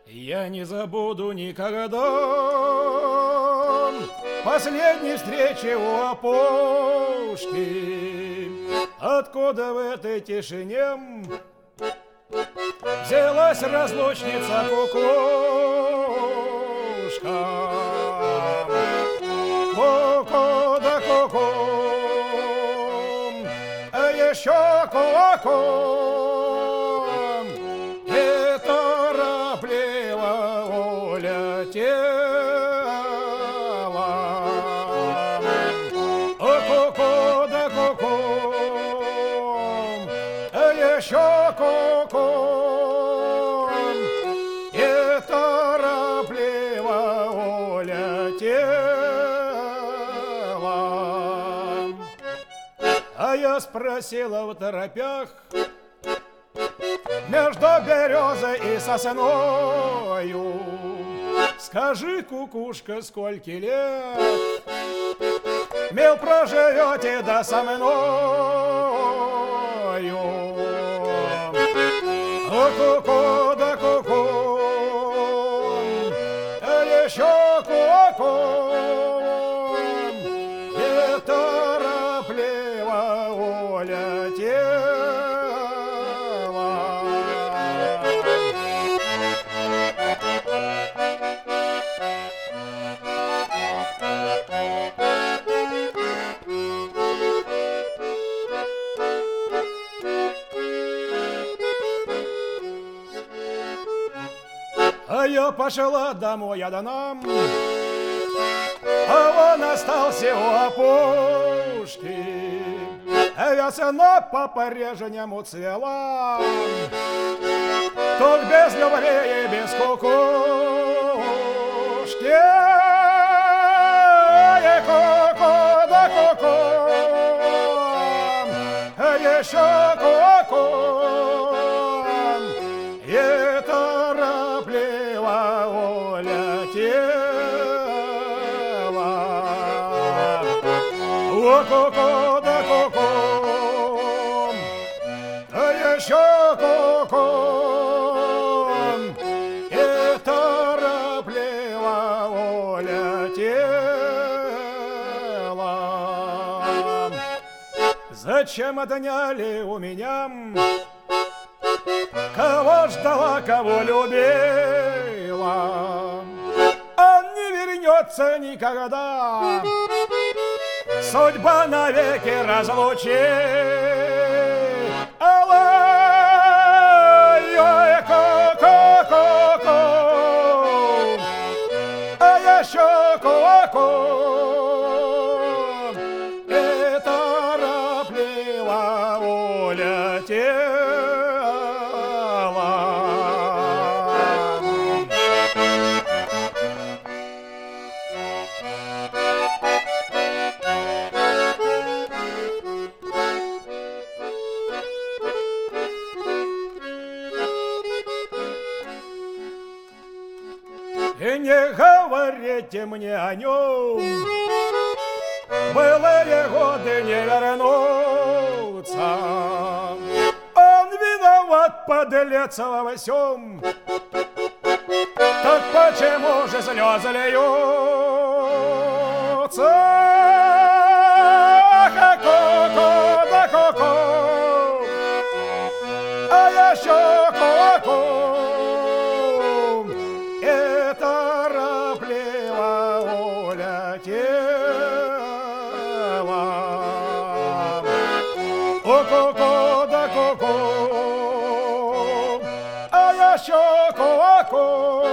Я не забуду никогда последней встречи у опушки, откуда в этой тишине взялась разлучница кукушка. Ку-ку да ку-ку, а еще ку-ку. Еще ку-ку, и торопливо улетела. А я спросила в торопях между березой и сосною: скажи, кукушка, сколько лет мил проживете да со мною? Ку-ку да ку-ку, еще ку-ку, и торопливо улетела. А я пошла домой одна, а он остался у опушки. Весна по-прежнему цвела, тут без любви и без кукушки. Ку-ку да ку-ку, еще ку-ку. Ку-ку да ку-ку, еще ку-ку, и торопливо улетела. Зачем отняли у меня, кого ждала, кого любила? Он не вернется никогда, судьба навеки разлучит. Ой, ку-ку-ку-ку, а еще ку-ку, и торопливо улетела. И не говорите мне о нем, былые годы не вернутся. Он виноват, подлец во всем, так почему же слезы льются? Ку-ку да ку-ку, а еще ку-ку. Ку-ку да ку-ку, а еще ку-ку.